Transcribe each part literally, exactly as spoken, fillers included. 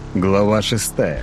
Глава шестая.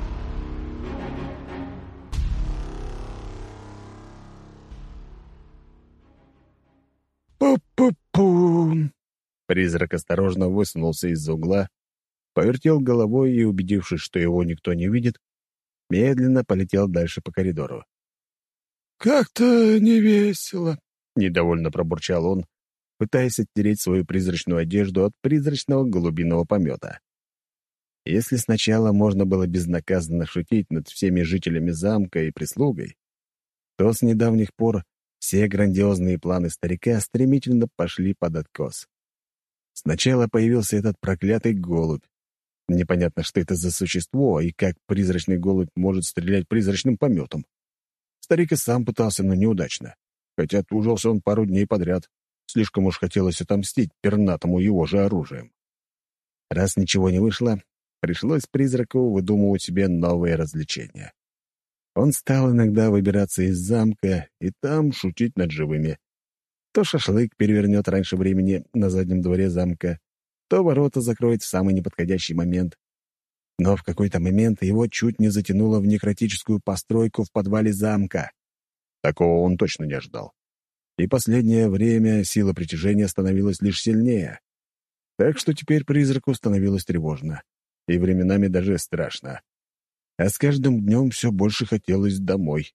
Пу-пу-пу! Призрак осторожно высунулся из-за угла, повертел головой и, убедившись, что его никто не видит, медленно полетел дальше по коридору. «Как-то невесело», — недовольно пробурчал он, пытаясь оттереть свою призрачную одежду от призрачного голубиного помета. Если сначала можно было безнаказанно шутить над всеми жителями замка и прислугой, то с недавних пор все грандиозные планы старика стремительно пошли под откос. Сначала появился этот проклятый голубь. Непонятно, что это за существо и как призрачный голубь может стрелять призрачным пометом. Старик и сам пытался, но неудачно. Хотя тужился он пару дней подряд. Слишком уж хотелось отомстить пернатому его же оружием. Раз ничего не вышло, пришлось призраку выдумывать себе новые развлечения. Он стал иногда выбираться из замка и там шутить над живыми. То шашлык перевернет раньше времени на заднем дворе замка, то ворота закроет в самый неподходящий момент. Но в какой-то момент его чуть не затянуло в некротическую постройку в подвале замка. Такого он точно не ожидал. И последнее время сила притяжения становилась лишь сильнее. Так что теперь призраку становилось тревожно. И временами даже страшно. А с каждым днем все больше хотелось домой.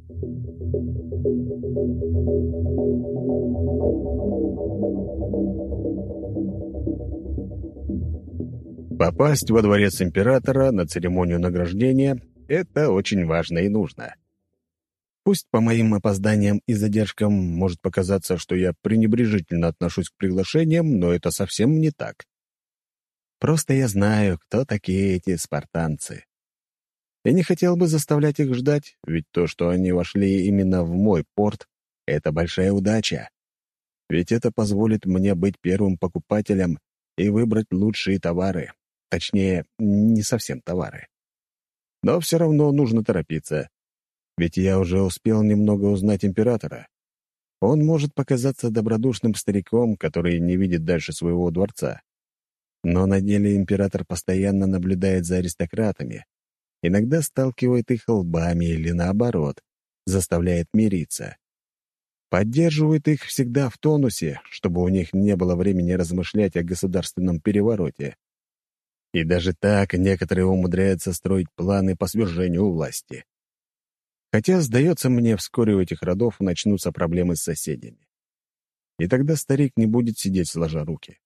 Попасть во дворец императора на церемонию награждения — это очень важно и нужно. Пусть по моим опозданиям и задержкам может показаться, что я пренебрежительно отношусь к приглашениям, но это совсем не так. Просто я знаю, кто такие эти спартанцы. Я не хотел бы заставлять их ждать, ведь то, что они вошли именно в мой порт, — это большая удача. Ведь это позволит мне быть первым покупателем и выбрать лучшие товары. Точнее, не совсем товары. Но все равно нужно торопиться. Ведь я уже успел немного узнать императора. Он может показаться добродушным стариком, который не видит дальше своего дворца. Но на деле император постоянно наблюдает за аристократами, иногда сталкивает их лбами или, наоборот, заставляет мириться. Поддерживает их всегда в тонусе, чтобы у них не было времени размышлять о государственном перевороте. И даже так некоторые умудряются строить планы по свержению власти. Хотя, сдается мне, вскоре у этих родов начнутся проблемы с соседями. И тогда старик не будет сидеть сложа руки.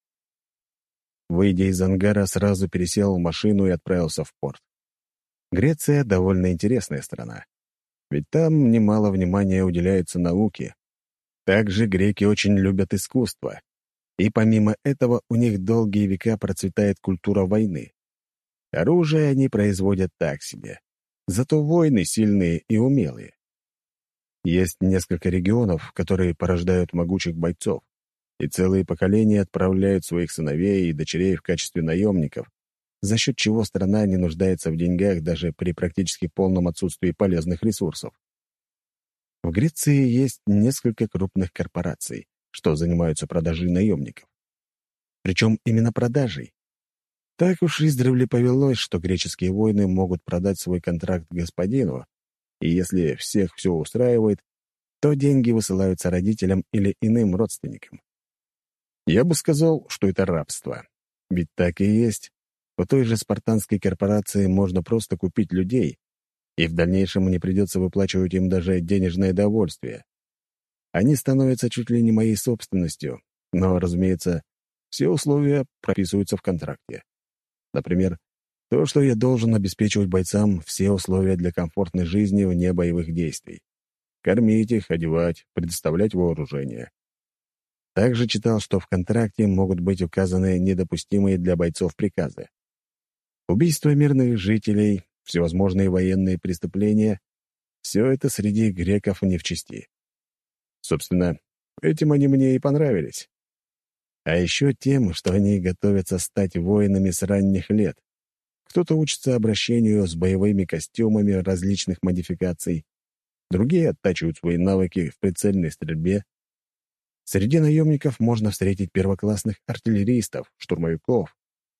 Выйдя из ангара, сразу пересел в машину и отправился в порт. Греция — довольно интересная страна. Ведь там немало внимания уделяется науке. Также греки очень любят искусство. И помимо этого у них долгие века процветает культура войны. Оружие они производят так себе. Зато воины сильные и умелые. Есть несколько регионов, которые порождают могучих бойцов, и целые поколения отправляют своих сыновей и дочерей в качестве наемников, за счет чего страна не нуждается в деньгах даже при практически полном отсутствии полезных ресурсов. В Греции есть несколько крупных корпораций, что занимаются продажей наемников. Причем именно продажей. Так уж издревле повелось, что греческие воины могут продать свой контракт господину, и если всех все устраивает, то деньги высылаются родителям или иным родственникам. Я бы сказал, что это рабство. Ведь так и есть. У той же спартанской корпорации можно просто купить людей, и в дальнейшем не придется выплачивать им даже денежное довольствие. Они становятся чуть ли не моей собственностью, но, разумеется, все условия прописываются в контракте. Например, то, что я должен обеспечивать бойцам все условия для комфортной жизни вне боевых действий. Кормить их, одевать, предоставлять вооружение. Также читал, что в контракте могут быть указаны недопустимые для бойцов приказы. Убийство мирных жителей, всевозможные военные преступления — все это среди греков не в чести. Собственно, этим они мне и понравились. А еще тем, что они готовятся стать воинами с ранних лет. Кто-то учится обращению с боевыми костюмами различных модификаций, другие оттачивают свои навыки в прицельной стрельбе. Среди наемников можно встретить первоклассных артиллеристов, штурмовиков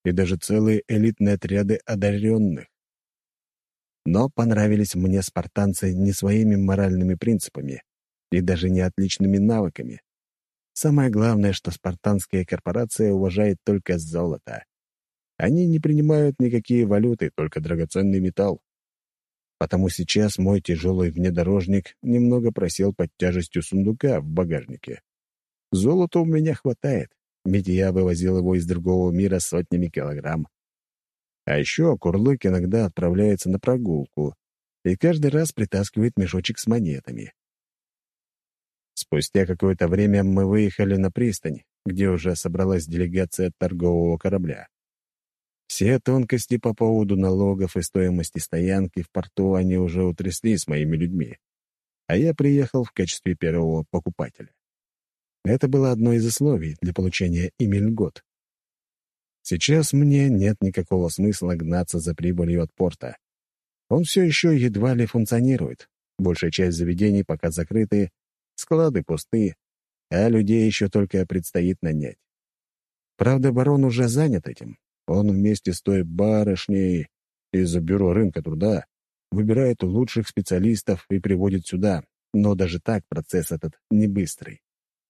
и даже целые элитные отряды одаренных. Но понравились мне спартанцы не своими моральными принципами и даже не отличными навыками. Самое главное, что спартанская корпорация уважает только золото. Они не принимают никакие валюты, только драгоценный металл. Потому сейчас мой тяжелый внедорожник немного просел под тяжестью сундука в багажнике. Золота у меня хватает, ведь я вывозил его из другого мира сотнями килограмм. А еще Курлык иногда отправляется на прогулку и каждый раз притаскивает мешочек с монетами. Спустя какое-то время мы выехали на пристань, где уже собралась делегация торгового корабля. Все тонкости по поводу налогов и стоимости стоянки в порту они уже утрясли с моими людьми, а я приехал в качестве первого покупателя. Это было одно из условий для получения ими льгот. Сейчас мне нет никакого смысла гнаться за прибылью от порта. Он все еще едва ли функционирует. Большая часть заведений пока закрыты, склады пусты, а людей еще только предстоит нанять. Правда, барон уже занят этим. Он вместе с той барышней из бюро рынка труда выбирает лучших специалистов и приводит сюда, но даже так процесс этот не быстрый.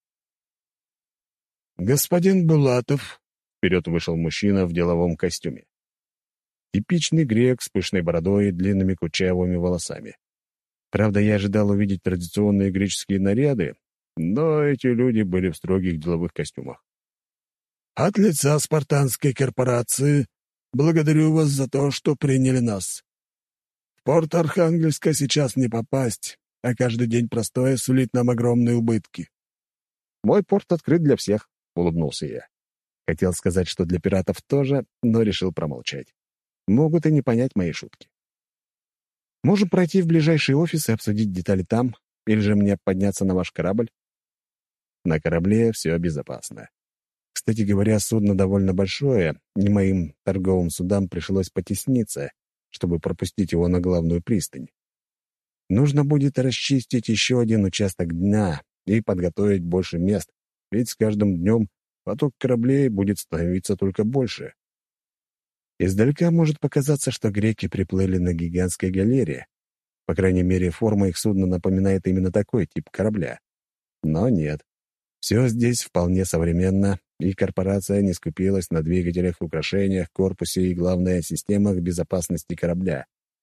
«Господин Булатов», — вперед вышел мужчина в деловом костюме. Типичный грек с пышной бородой и длинными кучавыми волосами. Правда, я ожидал увидеть традиционные греческие наряды, но эти люди были в строгих деловых костюмах. «От лица спартанской корпорации благодарю вас за то, что приняли нас. В порт Архангельска сейчас не попасть, а каждый день простое сулит нам огромные убытки». «Мой порт открыт для всех», — улыбнулся я. Хотел сказать, что для пиратов тоже, но решил промолчать. Могут и не понять мои шутки. «Можем пройти в ближайший офис и обсудить детали там, или же мне подняться на ваш корабль?» На корабле все безопасно. Кстати говоря, судно довольно большое, и моим торговым судам пришлось потесниться, чтобы пропустить его на главную пристань. Нужно будет расчистить еще один участок дна и подготовить больше мест, ведь с каждым днем поток кораблей будет становиться только больше. Издалека может показаться, что греки приплыли на гигантской галере. По крайней мере, форма их судна напоминает именно такой тип корабля. Но нет. Все здесь вполне современно, и корпорация не скупилась на двигателях, украшениях, корпусе и, главное, системах безопасности корабля.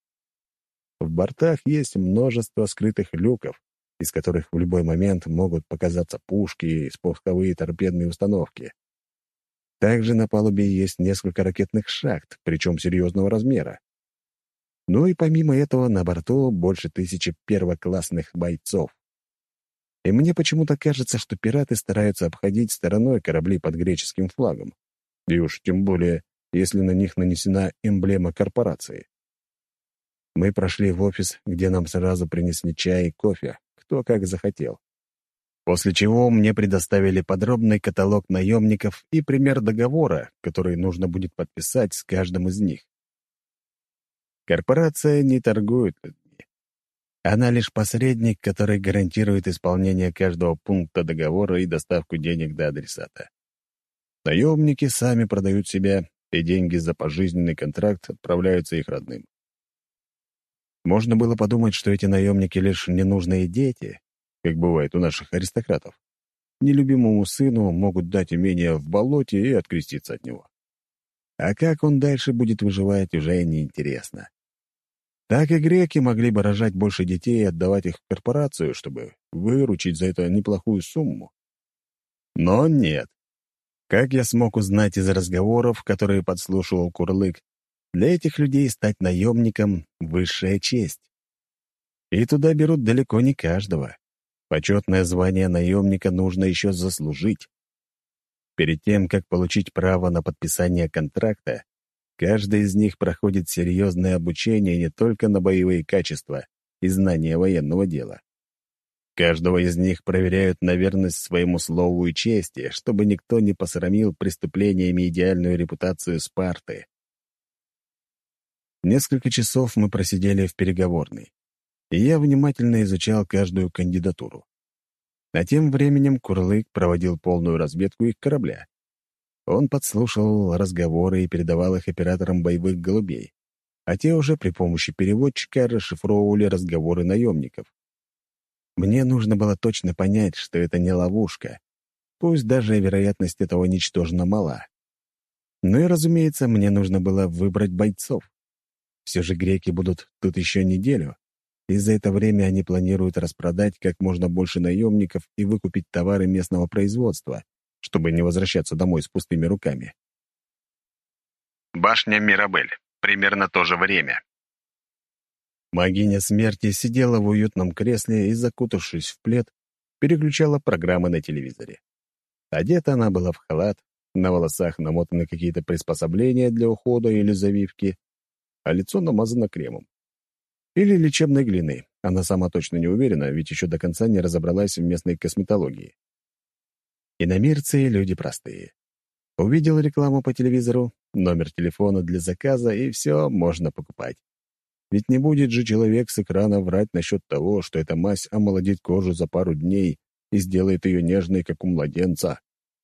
В бортах есть множество скрытых люков, из которых в любой момент могут показаться пушки и спусковые торпедные установки. Также на палубе есть несколько ракетных шахт, причем серьезного размера. Ну и помимо этого на борту больше тысячи первоклассных бойцов. И мне почему-то кажется, что пираты стараются обходить стороной корабли под греческим флагом. И уж тем более, если на них нанесена эмблема корпорации. Мы прошли в офис, где нам сразу принесли чай и кофе, кто как захотел. После чего мне предоставили подробный каталог наемников и пример договора, который нужно будет подписать с каждым из них. Корпорация не торгует людьми. Она лишь посредник, который гарантирует исполнение каждого пункта договора и доставку денег до адресата. Наемники сами продают себя, и деньги за пожизненный контракт отправляются их родным. Можно было подумать, что эти наемники лишь ненужные дети, как бывает у наших аристократов. Нелюбимому сыну могут дать имение в болоте и откреститься от него. А как он дальше будет выживать, уже неинтересно. Так и греки могли бы рожать больше детей и отдавать их в корпорацию, чтобы выручить за это неплохую сумму. Но нет. Как я смог узнать из разговоров, которые подслушивал Курлык, для этих людей стать наемником — высшая честь. И туда берут далеко не каждого. Почетное звание наемника нужно еще заслужить. Перед тем, как получить право на подписание контракта, каждый из них проходит серьезное обучение не только на боевые качества и знания военного дела. Каждого из них проверяют на верность своему слову и чести, чтобы никто не посрамил преступлениями идеальную репутацию Спарты. Несколько часов мы просидели в переговорной, и я внимательно изучал каждую кандидатуру. А тем временем Курлык проводил полную разведку их корабля. Он подслушивал разговоры и передавал их операторам боевых голубей, а те уже при помощи переводчика расшифровывали разговоры наемников. Мне нужно было точно понять, что это не ловушка, пусть даже вероятность этого ничтожно мала. Ну и, разумеется, мне нужно было выбрать бойцов. Все же греки будут тут еще неделю, и за это время они планируют распродать как можно больше наемников и выкупить товары местного производства, чтобы не возвращаться домой с пустыми руками. Башня Мирабель. Примерно то же время. Магиня смерти сидела в уютном кресле и, закутавшись в плед, переключала программы на телевизоре. Одета она была в халат, на волосах намотаны какие-то приспособления для ухода или завивки, а лицо намазано кремом. Или лечебной глиной. Она сама точно не уверена, ведь еще до конца не разобралась в местной косметологии. Иномирцы — люди простые. Увидел рекламу по телевизору, номер телефона для заказа, и все можно покупать. Ведь не будет же человек с экрана врать насчет того, что эта мазь омолодит кожу за пару дней и сделает ее нежной, как у младенца.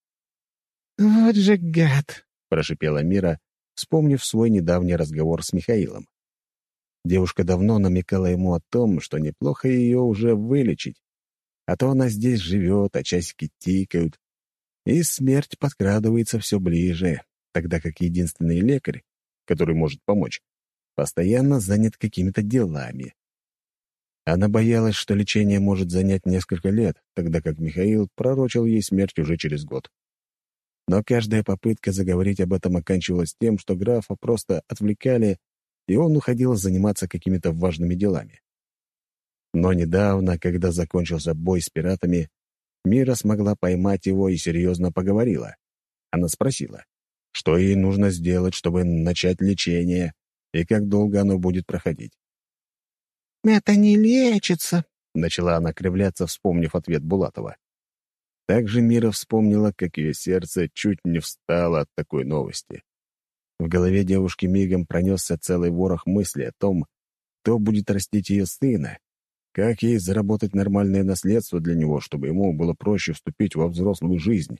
«Вот же гад!» — прошипела Мира, вспомнив свой недавний разговор с Михаилом. Девушка давно намекала ему о том, что неплохо ее уже вылечить, а то она здесь живет, а часики тикают, и смерть подкрадывается все ближе, тогда как единственный лекарь, который может помочь, постоянно занят какими-то делами. Она боялась, что лечение может занять несколько лет, тогда как Михаил пророчил ей смерть уже через год. Но каждая попытка заговорить об этом оканчивалась тем, что графа просто отвлекали, и он уходил заниматься какими-то важными делами. Но недавно, когда закончился бой с пиратами, Мира смогла поймать его и серьезно поговорила. Она спросила, что ей нужно сделать, чтобы начать лечение, и как долго оно будет проходить. «Это не лечится», — начала она кривляться, вспомнив ответ Булатова. Также Мира вспомнила, как ее сердце чуть не встало от такой новости. В голове девушки мигом пронесся целый ворох мыслей о том, кто будет растить ее сына, как ей заработать нормальное наследство для него, чтобы ему было проще вступить во взрослую жизнь.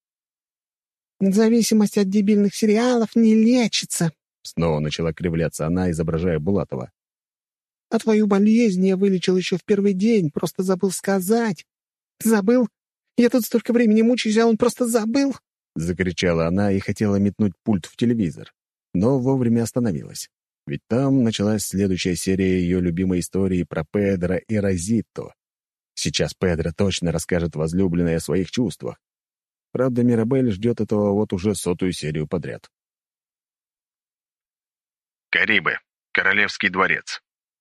«Зависимость от дебильных сериалов не лечится», — снова начала кривляться она, изображая Булатова. «А твою болезнь я вылечил еще в первый день, просто забыл сказать. Забыл? Я тут столько времени мучаюсь, а он просто забыл?» Закричала она и хотела метнуть пульт в телевизор, но вовремя остановилась. Ведь там началась следующая серия ее любимой истории про Педро и Розитто. Сейчас Педро точно расскажет возлюбленной о своих чувствах. Правда, Мирабель ждет этого вот уже сотую серию подряд. Карибы. Королевский дворец.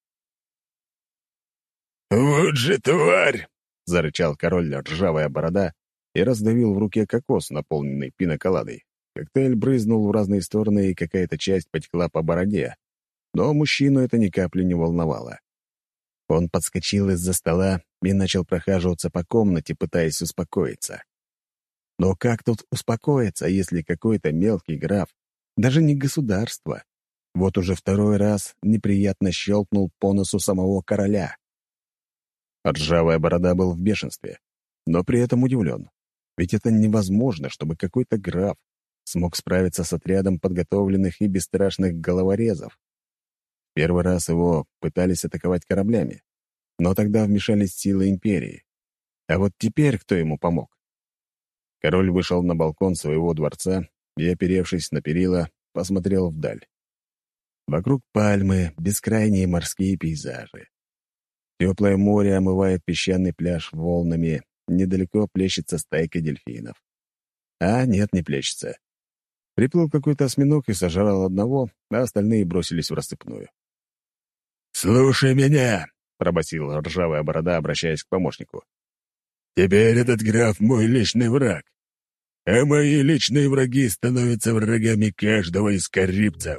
«Вот же тварь!» — зарычал король ржавая борода и раздавил в руке кокос, наполненный пиноколадой. Коктейль брызнул в разные стороны, и какая-то часть потекла по бороде. Но мужчину это ни капли не волновало. Он подскочил из-за стола и начал прохаживаться по комнате, пытаясь успокоиться. Но как тут успокоиться, если какой-то мелкий граф, даже не государство, вот уже второй раз неприятно щелкнул по носу самого короля? Ржавая борода был в бешенстве, но при этом удивлен. Ведь это невозможно, чтобы какой-то граф смог справиться с отрядом подготовленных и бесстрашных головорезов. Первый раз его пытались атаковать кораблями, но тогда вмешались силы империи. А вот теперь кто ему помог? Король вышел на балкон своего дворца и, оперевшись на перила, посмотрел вдаль. Вокруг пальмы бескрайние морские пейзажи. Теплое море омывает песчаный пляж волнами, недалеко плещется стайка дельфинов. А нет, не плещется. Приплыл какой-то осьминог и сожрал одного, а остальные бросились в рассыпную. «Слушай меня!» — пробасил ржавая борода, обращаясь к помощнику. «Теперь этот граф мой личный враг, а мои личные враги становятся врагами каждого из карибцев».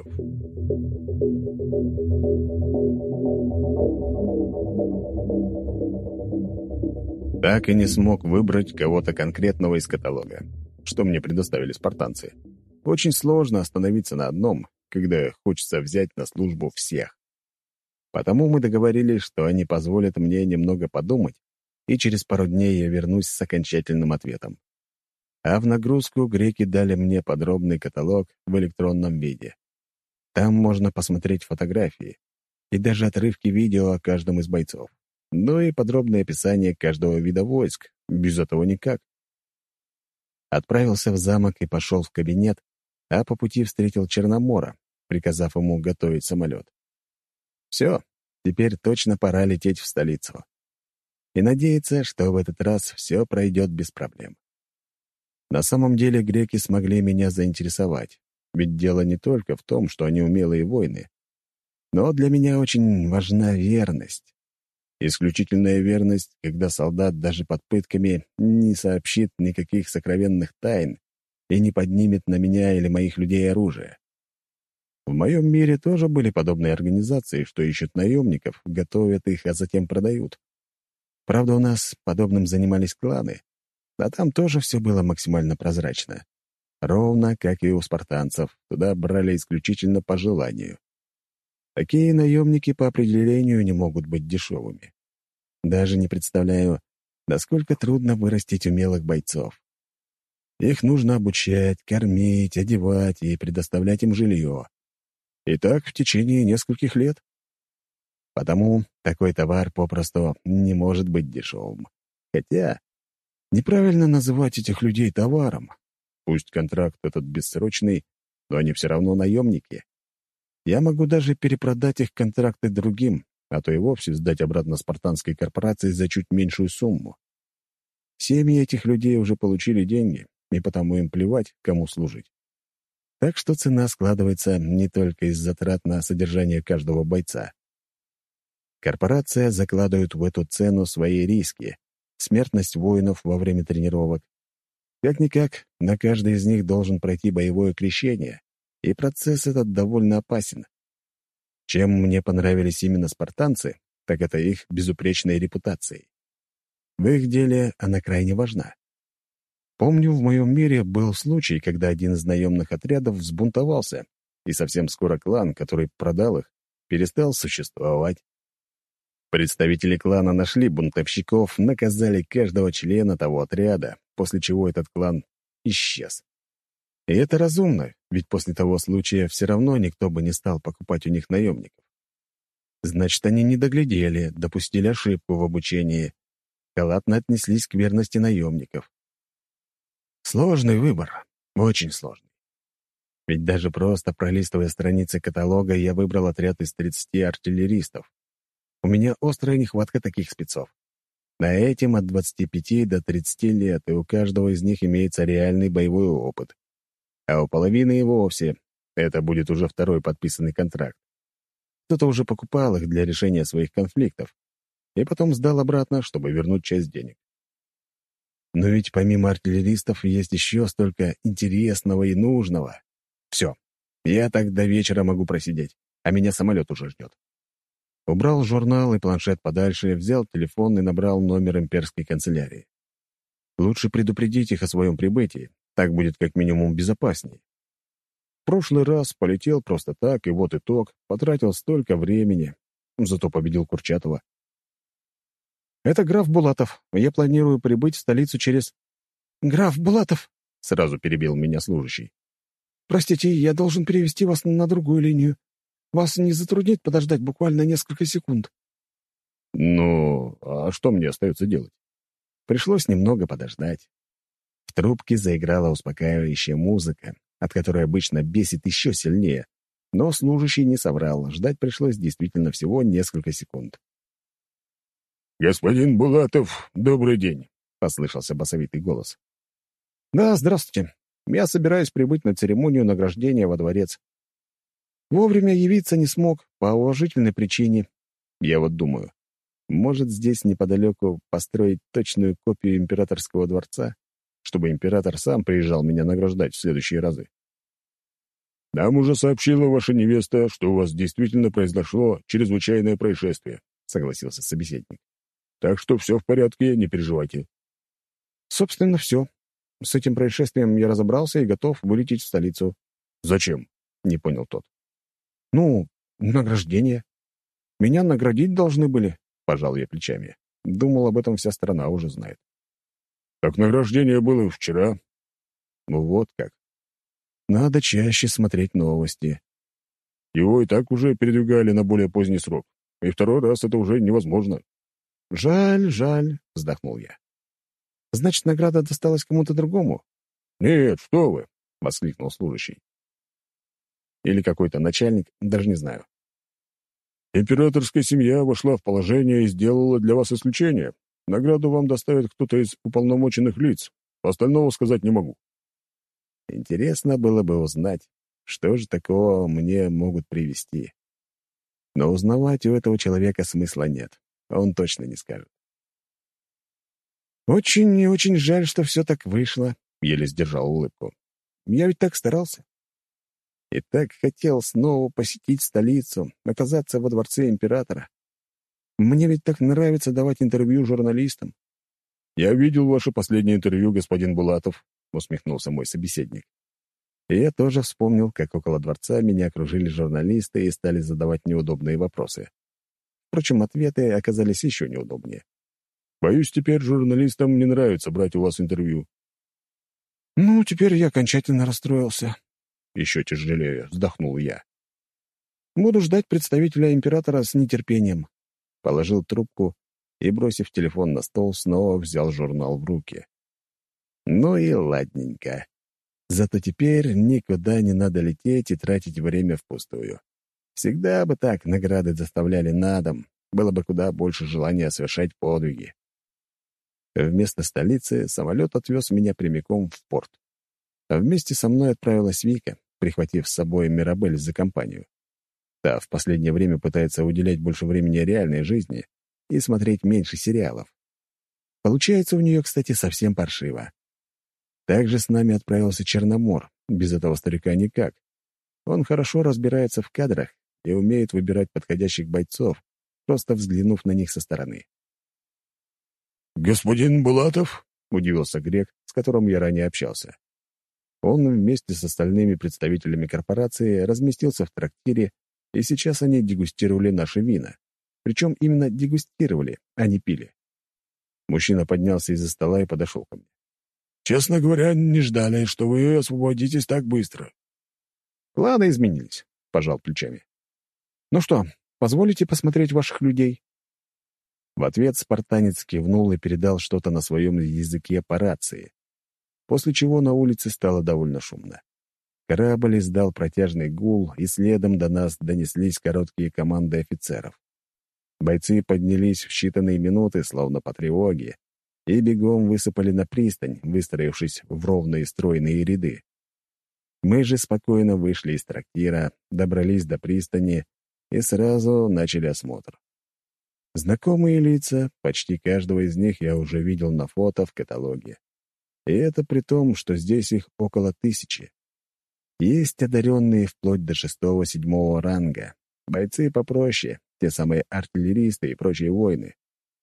Так и не смог выбрать кого-то конкретного из каталога, что мне предоставили спартанцы. Очень сложно остановиться на одном, когда хочется взять на службу всех. Потому мы договорились, что они позволят мне немного подумать, и через пару дней я вернусь с окончательным ответом. А в нагрузку греки дали мне подробный каталог в электронном виде. Там можно посмотреть фотографии и даже отрывки видео о каждом из бойцов. Ну и подробное описание каждого вида войск. Без этого никак. Отправился в замок и пошел в кабинет, а по пути встретил Черномора, приказав ему готовить самолет. Все, теперь точно пора лететь в столицу. И надеяться, что в этот раз все пройдет без проблем. На самом деле греки смогли меня заинтересовать, ведь дело не только в том, что они умелые воины, но для меня очень важна верность. Исключительная верность, когда солдат даже под пытками не сообщит никаких сокровенных тайн и не поднимет на меня или моих людей оружие. В моем мире тоже были подобные организации, что ищут наемников, готовят их, а затем продают. Правда, у нас подобным занимались кланы, а там тоже все было максимально прозрачно. Ровно, как и у спартанцев, туда брали исключительно по желанию. Такие наемники по определению не могут быть дешевыми. Даже не представляю, насколько трудно вырастить умелых бойцов. Их нужно обучать, кормить, одевать и предоставлять им жилье. И так в течение нескольких лет. Потому такой товар попросту не может быть дешевым. Хотя неправильно называть этих людей товаром. Пусть контракт этот бессрочный, но они все равно наемники. Я могу даже перепродать их контракты другим, а то и вовсе сдать обратно спартанской корпорации за чуть меньшую сумму. Семьи этих людей уже получили деньги, и потому им плевать, кому служить. Так что цена складывается не только из затрат на содержание каждого бойца. Корпорация закладывает в эту цену свои риски, смертность воинов во время тренировок. Как-никак, на каждый из них должен пройти боевое крещение, и процесс этот довольно опасен. Чем мне понравились именно спартанцы, так это их безупречной репутацией. В их деле она крайне важна. Помню, в моем мире был случай, когда один из наемных отрядов взбунтовался, и совсем скоро клан, который продал их, перестал существовать. Представители клана нашли бунтовщиков, наказали каждого члена того отряда, после чего этот клан исчез. И это разумно, ведь после того случая все равно никто бы не стал покупать у них наемников. Значит, они не доглядели, допустили ошибку в обучении, халатно отнеслись к верности наемников. Сложный выбор, очень сложный. Ведь даже просто пролистывая страницы каталога, я выбрал отряд из тридцати артиллеристов. У меня острая нехватка таких спецов. На этим от двадцати пяти до тридцати лет, и у каждого из них имеется реальный боевой опыт. А у половины и вовсе это будет уже второй подписанный контракт. Кто-то уже покупал их для решения своих конфликтов и потом сдал обратно, чтобы вернуть часть денег. Но ведь помимо артиллеристов есть еще столько интересного и нужного. Все, я так до вечера могу просидеть, а меня самолет уже ждет. Убрал журнал и планшет подальше, взял телефон и набрал номер имперской канцелярии. Лучше предупредить их о своем прибытии, так будет как минимум безопаснее. В прошлый раз полетел просто так, и вот итог, потратил столько времени, зато победил Курчатова. «Это граф Булатов. Я планирую прибыть в столицу через...» «Граф Булатов!» — сразу перебил меня служащий. «Простите, я должен перевести вас на другую линию. Вас не затруднит подождать буквально несколько секунд?» Ну, а что мне остается делать? Пришлось немного подождать. В трубке заиграла успокаивающая музыка, от которой обычно бесит еще сильнее, но служащий не соврал, ждать пришлось действительно всего несколько секунд. «Господин Булатов, добрый день», — послышался басовитый голос. «Да, здравствуйте. Я собираюсь прибыть на церемонию награждения во дворец. Вовремя явиться не смог, по уважительной причине. Я вот думаю, может здесь неподалеку построить точную копию императорского дворца, чтобы император сам приезжал меня награждать в следующие разы?» «Нам уже сообщила ваша невеста, что у вас действительно произошло чрезвычайное происшествие», — согласился собеседник. «Так что все в порядке, не переживайте». «Собственно, все. С этим происшествием я разобрался и готов вылететь в столицу». «Зачем?» — не понял тот. «Ну, награждение. Меня наградить должны были», — пожал я плечами. Думал, об этом вся страна уже знает. «Так награждение было вчера. Ну вот как. Надо чаще смотреть новости. Его и так уже передвигали на более поздний срок. И второй раз это уже невозможно. «Жаль, жаль», — вздохнул я. «Значит, награда досталась кому-то другому?» «Нет, что вы!» — воскликнул служащий. Или какой-то начальник, даже не знаю. «Императорская семья вошла в положение и сделала для вас исключение. Награду вам доставит кто-то из уполномоченных лиц. Остального сказать не могу». Интересно было бы узнать, что же такого мне могут привезти. Но узнавать у этого человека смысла нет. Он точно не скажет. «Очень и очень жаль, что все так вышло», — еле сдержал улыбку. «Я ведь так старался. И так хотел снова посетить столицу, оказаться во дворце императора. Мне ведь так нравится давать интервью журналистам». «Я видел ваше последнее интервью, господин Булатов», — усмехнулся мой собеседник. И я тоже вспомнил, как около дворца меня окружили журналисты и стали задавать неудобные вопросы. Впрочем, ответы оказались еще неудобнее. «Боюсь, теперь журналистам не нравится брать у вас интервью». «Ну, теперь я окончательно расстроился», — еще тяжелее вздохнул я. «Буду ждать представителя императора с нетерпением». Положил трубку и, бросив телефон на стол, снова взял журнал в руки. Ну и ладненько. Зато теперь никуда не надо лететь и тратить время впустую. Всегда бы так награды доставляли на дом, было бы куда больше желания совершать подвиги. Вместо столицы самолет отвез меня прямиком в порт. А вместе со мной отправилась Вика, прихватив с собой Мирабель за компанию. Та в последнее время пытается уделять больше времени реальной жизни и смотреть меньше сериалов. Получается у нее, кстати, совсем паршиво. Также с нами отправился Черномор, без этого старика никак. Он хорошо разбирается в кадрах и умеет выбирать подходящих бойцов, просто взглянув на них со стороны. «Господин Булатов?» — удивился грек, с которым я ранее общался. Он вместе с остальными представителями корпорации разместился в трактире, и сейчас они дегустировали наши вина. Причем именно дегустировали, а не пили. Мужчина поднялся из-за стола и подошел ко мне. «Честно говоря, не ждали, что вы освободитесь так быстро». «Планы изменились», — пожал плечами. «Ну что, позволите посмотреть ваших людей?» В ответ спартанец кивнул и передал что-то на своем языке по рации, после чего на улице стало довольно шумно. Корабль издал протяжный гул, и следом до нас донеслись короткие команды офицеров. Бойцы поднялись в считанные минуты, словно по тревоге, и бегом высыпали на пристань, выстроившись в ровные стройные ряды. Мы же спокойно вышли из трактира, добрались до пристани и сразу начали осмотр. Знакомые лица, почти каждого из них я уже видел на фото в каталоге. И это при том, что здесь их около тысячи. Есть одаренные вплоть до шестого-седьмого ранга, бойцы попроще, те самые артиллеристы и прочие воины.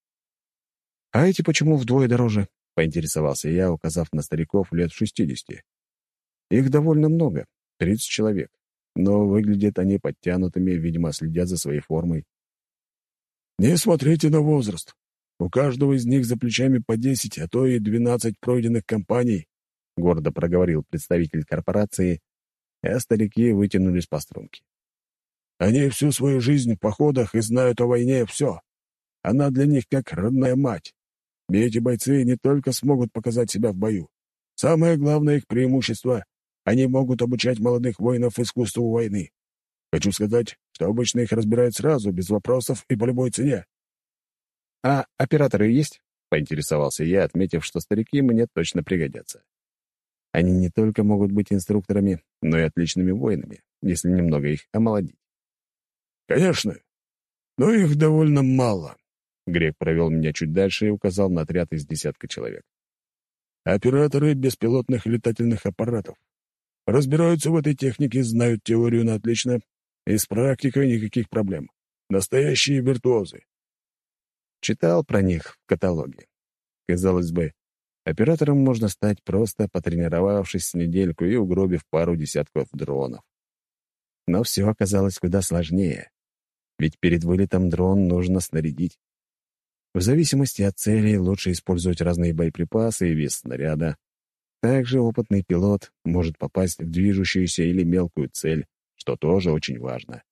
«А эти почему вдвое дороже?» — поинтересовался я, указав на стариков лет шестидесяти. «Их довольно много, тридцать человек, но выглядят они подтянутыми, видимо, следят за своей формой». «Не смотрите на возраст. У каждого из них за плечами по десять, а то и двенадцать пройденных кампаний», — гордо проговорил представитель корпорации, а старики вытянулись по струнке. «Они всю свою жизнь в походах и знают о войне все. Она для них как родная мать. И эти бойцы не только смогут показать себя в бою. Самое главное их преимущество — они могут обучать молодых воинов искусству войны. Хочу сказать, что обычно их разбирают сразу, без вопросов и по любой цене». «А операторы есть?» — поинтересовался я, отметив, что старики мне точно пригодятся. Они не только могут быть инструкторами, но и отличными воинами, если немного их омолодить. «Конечно, но их довольно мало». Грек провел меня чуть дальше и указал на отряд из десятка человек. «Операторы беспилотных летательных аппаратов. Разбираются в этой технике, знают теорию на отлично, и с практикой никаких проблем. Настоящие виртуозы». Читал про них в каталоге. Казалось бы, оператором можно стать, просто потренировавшись с недельку и угробив пару десятков дронов. Но все оказалось куда сложнее. Ведь перед вылетом дрон нужно снарядить. В зависимости от цели лучше использовать разные боеприпасы и вес снаряда. Также опытный пилот может попасть в движущуюся или мелкую цель, что тоже очень важно.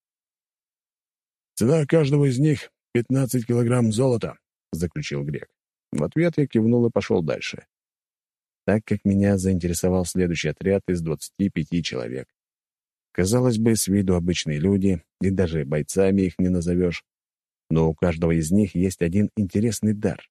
«Цена каждого из них — пятнадцать килограмм золота», — заключил Грек. В ответ я кивнул и пошел дальше, так как меня заинтересовал следующий отряд из двадцати пяти человек. Казалось бы, с виду обычные люди, и даже бойцами их не назовешь, но у каждого из них есть один интересный дар.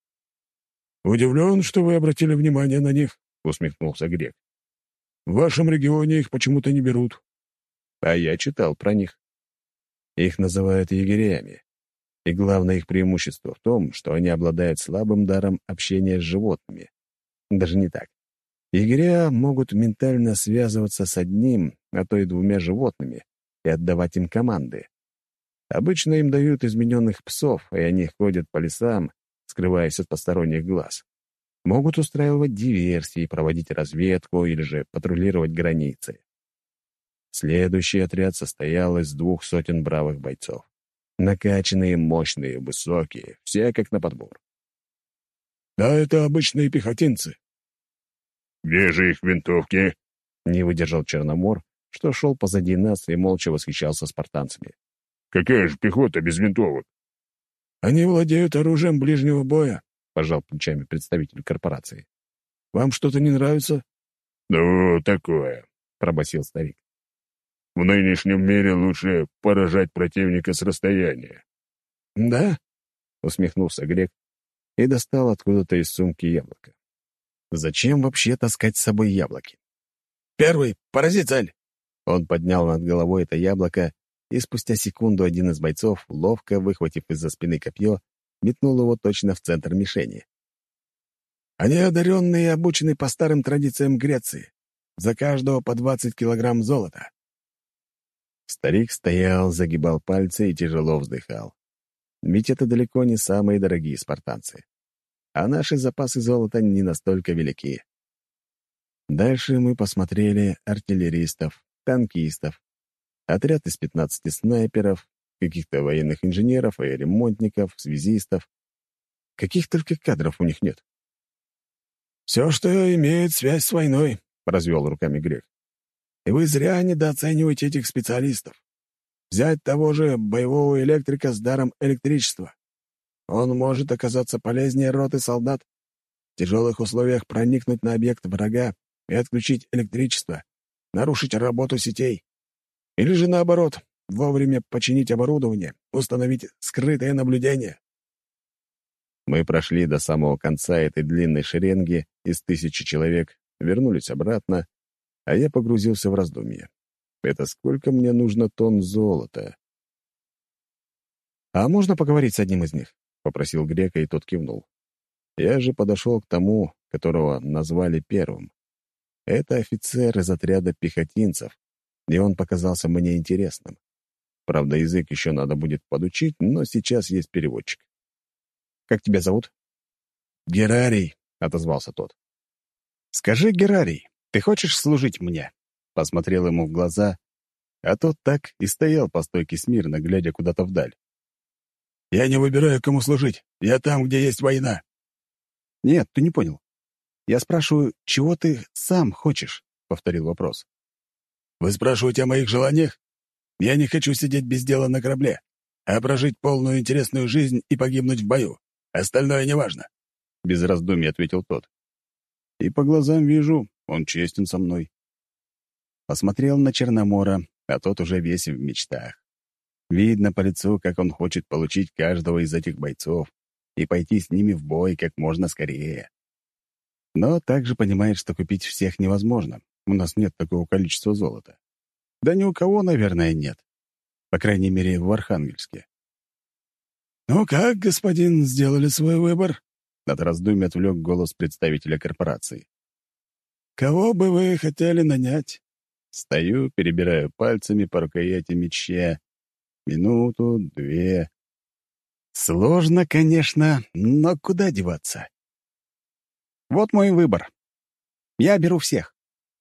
«Удивлен, что вы обратили внимание на них», — усмехнулся Грек. «В вашем регионе их почему-то не берут». А я читал про них. Их называют егерями. И главное их преимущество в том, что они обладают слабым даром общения с животными. Даже не так. Егеря могут ментально связываться с одним, а то и двумя животными и отдавать им команды. Обычно им дают измененных псов, и они ходят по лесам, скрываясь от посторонних глаз. Могут устраивать диверсии, проводить разведку или же патрулировать границы. Следующий отряд состоял из двух сотен бравых бойцов. Накачанные, мощные, высокие, все как на подбор. «Да, это обычные пехотинцы». «Где же их винтовки?» — не выдержал Черномор, что шел позади нас и молча восхищался спартанцами. «Какая же пехота без винтовок?» «Они владеют оружием ближнего боя», — пожал плечами представитель корпорации. «Вам что-то не нравится?» «Ну, такое», — пробасил старик. «В нынешнем мире лучше поражать противника с расстояния». «Да?» — усмехнулся Грек и достал откуда-то из сумки яблоко. «Зачем вообще таскать с собой яблоки?» «Первый! Порази цель!» Он поднял над головой это яблоко, и спустя секунду один из бойцов, ловко выхватив из-за спины копье, метнул его точно в центр мишени. «Они одаренные и обучены по старым традициям Греции. За каждого по двадцать килограмм золота». Старик стоял, загибал пальцы и тяжело вздыхал. Ведь это далеко не самые дорогие спартанцы. А наши запасы золота не настолько велики. Дальше мы посмотрели артиллеристов, танкистов, отряд из пятнадцати снайперов, каких-то военных инженеров и ремонтников, связистов. Каких только кадров у них нет. «Все, что имеет связь с войной», — развел руками Грек. «И вы зря недооцениваете этих специалистов. Взять того же боевого электрика с даром электричества. Он может оказаться полезнее роты солдат, в тяжелых условиях проникнуть на объект врага и отключить электричество, нарушить работу сетей. Или же наоборот, вовремя починить оборудование, установить скрытое наблюдение». Мы прошли до самого конца этой длинной шеренги из тысячи человек, вернулись обратно, а я погрузился в раздумье. Это сколько мне нужно тонн золота? «А можно поговорить с одним из них?» — попросил Грека, и тот кивнул. Я же подошел к тому, которого назвали первым. Это офицер из отряда пехотинцев, и он показался мне интересным. Правда, язык еще надо будет подучить, но сейчас есть переводчик. «Как тебя зовут?» «Герарий», — отозвался тот. «Скажи, Герарий, ты хочешь служить мне?» Посмотрел ему в глаза, а тот так и стоял по стойке смирно, глядя куда-то вдаль. «Я не выбираю, кому служить. Я там, где есть война». «Нет, ты не понял. Я спрашиваю, чего ты сам хочешь?» — повторил вопрос. «Вы спрашиваете о моих желаниях? Я не хочу сидеть без дела на корабле, а прожить полную интересную жизнь и погибнуть в бою. Остальное неважно», — без раздумий ответил тот. «И по глазам вижу, он честен со мной». Посмотрел на Черномора, а тот уже весь в мечтах. Видно по лицу, как он хочет получить каждого из этих бойцов и пойти с ними в бой как можно скорее. Но также понимает, что купить всех невозможно. У нас нет такого количества золота. Да ни у кого, наверное, нет. По крайней мере, в Архангельске. «Ну как, господин, сделали свой выбор?» От раздумья отвлек голос представителя корпорации. «Кого бы вы хотели нанять?» Стою, перебираю пальцами по рукояти меча. Минуту, две. Сложно, конечно, но куда деваться? Вот мой выбор. Я беру всех.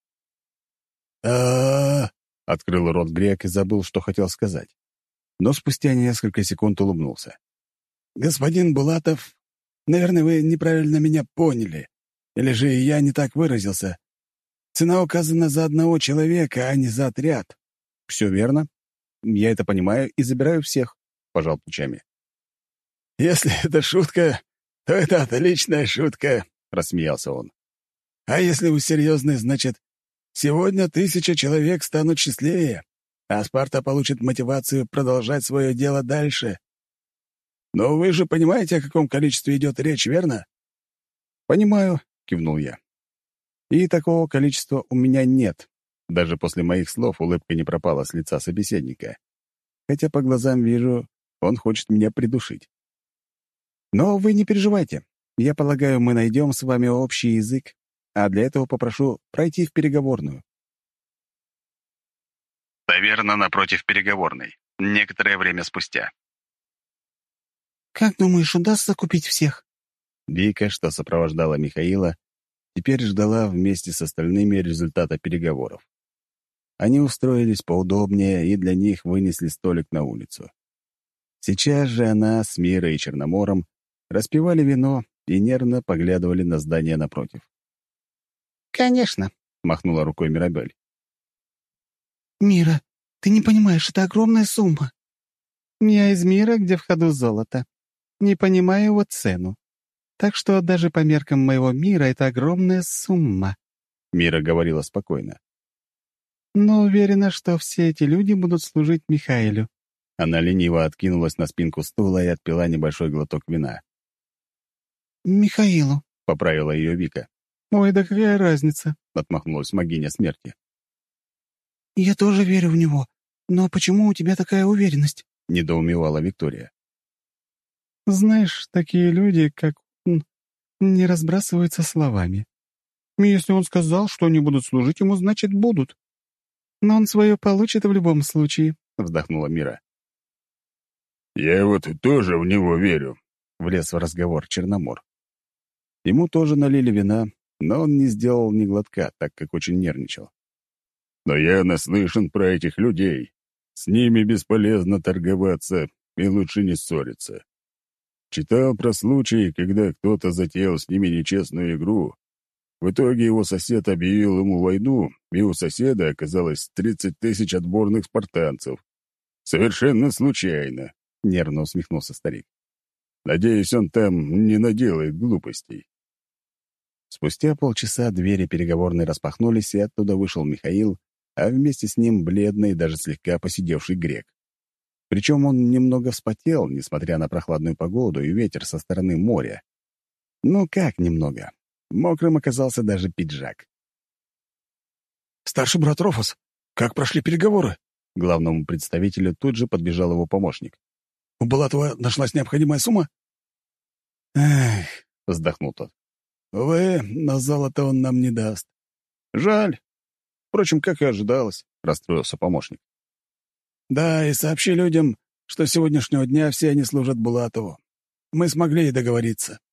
а открыл рот Грек и забыл, что хотел сказать. Но спустя несколько секунд улыбнулся. «Господин Булатов, наверное, вы неправильно меня поняли. Или же я не так выразился? Цена указана за одного человека, а не за отряд». «Все верно. Я это понимаю и забираю всех», — пожал плечами. «Если это шутка, то это отличная шутка», — рассмеялся он. «А если вы серьезны, значит, сегодня тысяча человек станут счастливее, а Спарта получит мотивацию продолжать свое дело дальше. Но вы же понимаете, о каком количестве идет речь, верно?» «Понимаю», — кивнул я. «И такого количества у меня нет». Даже после моих слов улыбка не пропала с лица собеседника. Хотя по глазам вижу, он хочет меня придушить. «Но вы не переживайте. Я полагаю, мы найдем с вами общий язык, а для этого попрошу пройти в переговорную». Таверна напротив переговорной. Некоторое время спустя. «Как думаешь, удастся купить всех?» Вика, что сопровождала Михаила, теперь ждала вместе с остальными результата переговоров. Они устроились поудобнее и для них вынесли столик на улицу. Сейчас же она с Мирой и Черномором распивали вино и нервно поглядывали на здание напротив. «Конечно», — махнула рукой Мирабель. «Мира, ты не понимаешь, это огромная сумма». «Я из мира, где в ходу золото. Не понимаю его цену. Так что даже по меркам моего мира это огромная сумма», — Мира говорила спокойно. «Но уверена, что все эти люди будут служить Михаилу». Она лениво откинулась на спинку стула и отпила небольшой глоток вина. «Михаилу», — поправила ее Вика. «Ой, да какая разница?» — отмахнулась могиня смерти. «Я тоже верю в него. Но почему у тебя такая уверенность?» — недоумевала Виктория. «Знаешь, такие люди, как он, не разбрасываются словами. Если он сказал, что они будут служить ему, значит, будут. Но он свое получит в любом случае», — вздохнула Мира. «Я вот тоже в него верю», — влез в разговор Черномор. Ему тоже налили вина, но он не сделал ни глотка, так как очень нервничал. «Но я наслышан про этих людей. С ними бесполезно торговаться, и лучше не ссориться. Читал про случаи, когда кто-то затеял с ними нечестную игру. В итоге его сосед объявил ему войну, и у соседа оказалось тридцать тысяч отборных спартанцев. Совершенно случайно», — нервно усмехнулся старик. «Надеюсь, он там не наделает глупостей». Спустя полчаса двери переговорной распахнулись, и оттуда вышел Михаил, а вместе с ним бледный, даже слегка поседевший грек. Причем он немного вспотел, несмотря на прохладную погоду и ветер со стороны моря. Ну как немного? Мокрым оказался даже пиджак. «Старший брат Рофус, как прошли переговоры?» К главному представителю тут же подбежал его помощник. «У Булатова нашлась необходимая сумма?» «Эх», — вздохнул тот. «Увы, но золото он нам не даст». «Жаль. Впрочем, как и ожидалось», — расстроился помощник. «Да, и сообщи людям, что с сегодняшнего дня все они служат Булатову. Мы смогли договориться».